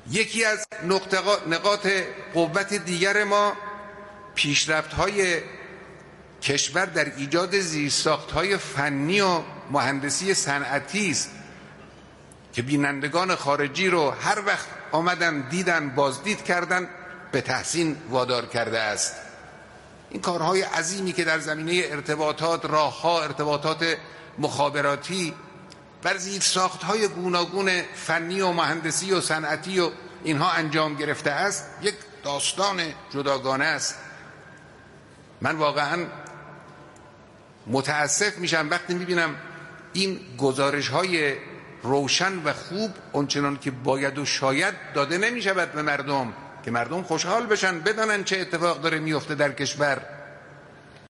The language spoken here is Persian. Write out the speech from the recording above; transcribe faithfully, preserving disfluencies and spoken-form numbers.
یکی از نقاط قوت دیگر ما پیشرفت‌های کشور در ایجاد زیرساخت‌های فنی و مهندسی صنعتی است که بینندگان خارجی رو هر وقت آمدن دیدن بازدید کردن به تحسین وادار کرده است. این کارهای عظیمی که در زمینه ارتباطات، راه‌ها، ارتباطات مخابراتی بر زیرساخت‌های گوناگون فنی و مهندسی و صنعتی و اینها انجام گرفته است، یک داستان جداگانه است. من واقعا متاسف میشم وقتی میبینم این گزارش‌های روشن و خوب اونچنان که باید و شاید داده نمیشود به مردم که مردم خوشحال بشن، بدانن چه اتفاق داره میفته در کشور.